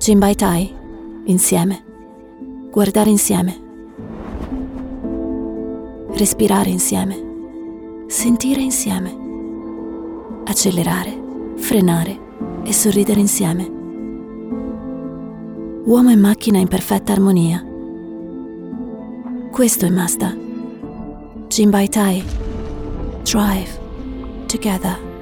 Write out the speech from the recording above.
Jinbaitai, insieme. Guardare insieme. Respirare insieme. Sentire insieme. Accelerare, frenare e sorridere insieme. Uomo e macchina in perfetta armonia. Questo è Mazda. Jinbaitai. Drive together.